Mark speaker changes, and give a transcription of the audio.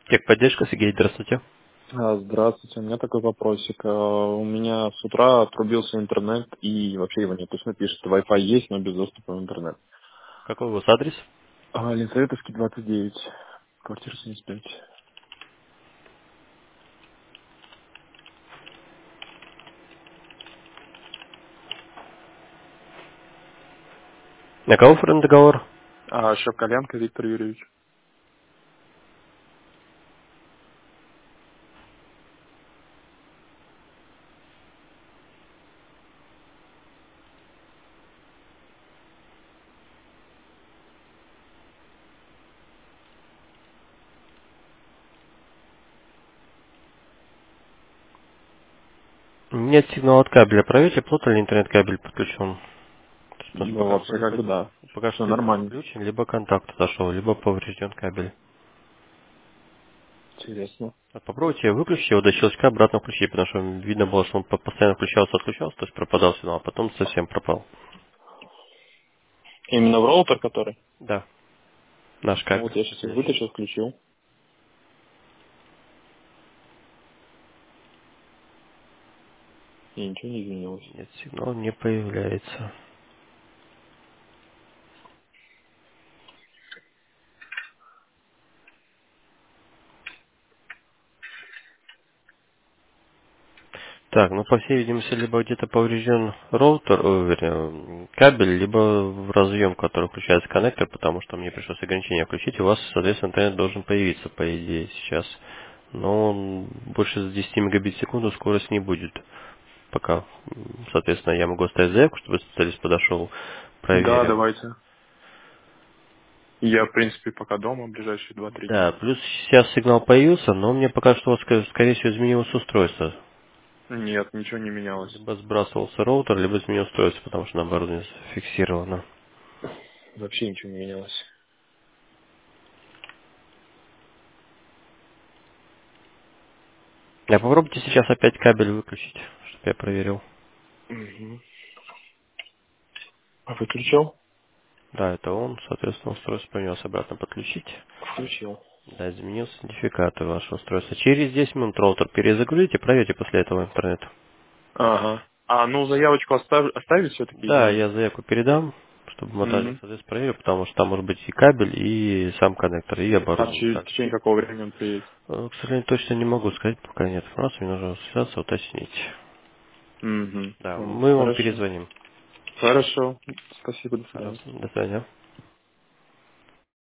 Speaker 1: Техподдержка, Сергей, здравствуйте.
Speaker 2: Здравствуйте, у меня такой вопросик. У меня с утра отрубился интернет и вообще его нет. То есть напишет, Wi-Fi есть, но без доступа в интернет.
Speaker 1: Какой у вас адрес?
Speaker 2: Лизаветовский, 29, квартира 75.
Speaker 1: На кого оформлен договор?
Speaker 2: Шапкалянка Виктор Юрьевич.
Speaker 1: Нет сигнала от кабеля. Проверьте, плотно ли интернет-кабель подключен. То есть, потому что
Speaker 2: Ну, вообще как бы да.
Speaker 1: пока
Speaker 2: Все
Speaker 1: что либо
Speaker 2: нормально.
Speaker 1: отключен, либо контакт отошел, либо поврежден кабель.
Speaker 2: Интересно.
Speaker 1: Вот попробуйте выключить его до щелчка, обратно включить, потому что видно было, что он постоянно включался, отключался, то есть пропадал сигнал, а потом совсем пропал.
Speaker 2: Именно в роутер, который?
Speaker 1: Да, наш
Speaker 2: Ну
Speaker 1: кабель
Speaker 2: вот я сейчас их
Speaker 1: входящий.
Speaker 2: вытащил, включил. И ничего не изменилось.
Speaker 1: Нет, сигнал не появляется. Так, ну по всей видимости, либо где-то поврежден роутер, вернее, кабель, либо в разъем, который включается коннектор, потому что мне пришлось ограничение включить, и у вас, соответственно, интернет должен появиться, по идее, сейчас. Но он больше 10 мегабит в секунду скорость не будет. Пока, соответственно, я могу оставить заявку, чтобы специалист подошел,
Speaker 2: Да,
Speaker 1: проверил.
Speaker 2: давайте. Я, в принципе, пока дома, ближайшие 2-3
Speaker 1: Да,
Speaker 2: дня.
Speaker 1: плюс сейчас сигнал появился, но мне пока что, вот, скорее всего, изменилось устройство.
Speaker 2: Нет, ничего не менялось.
Speaker 1: Либо сбрасывался роутер, либо изменилось устройство, потому что на оборудовании зафиксировано.
Speaker 2: Вообще ничего не менялось.
Speaker 1: А попробуйте сейчас опять кабель выключить, чтобы я проверил.
Speaker 2: Угу. Выключил?
Speaker 1: Да, это он, соответственно, устройство принес обратно подключить.
Speaker 2: Включил.
Speaker 1: Да, изменился идентификатор вашего устройства. Через 10 минут роутер перезагрузите, проверьте после этого интернет.
Speaker 2: Ага. Ну заявочку оставить все-таки или
Speaker 1: Да,
Speaker 2: нет?
Speaker 1: я заявку передам, чтобы монтажник,
Speaker 2: Угу.
Speaker 1: соответственно, проверил, потому что там может быть и кабель, и сам коннектор, и
Speaker 2: А
Speaker 1: оборудование
Speaker 2: в
Speaker 1: также.
Speaker 2: течение какого времени он приедет?
Speaker 1: К сожалению, точно не могу сказать, пока нет информации, мне нужно связаться, уточнить.
Speaker 2: Угу.
Speaker 1: Да,
Speaker 2: Понял.
Speaker 1: мы вам
Speaker 2: Хорошо.
Speaker 1: перезвоним.
Speaker 2: Хорошо. Спасибо, до свидания.
Speaker 1: Пожалуйста, до свидания.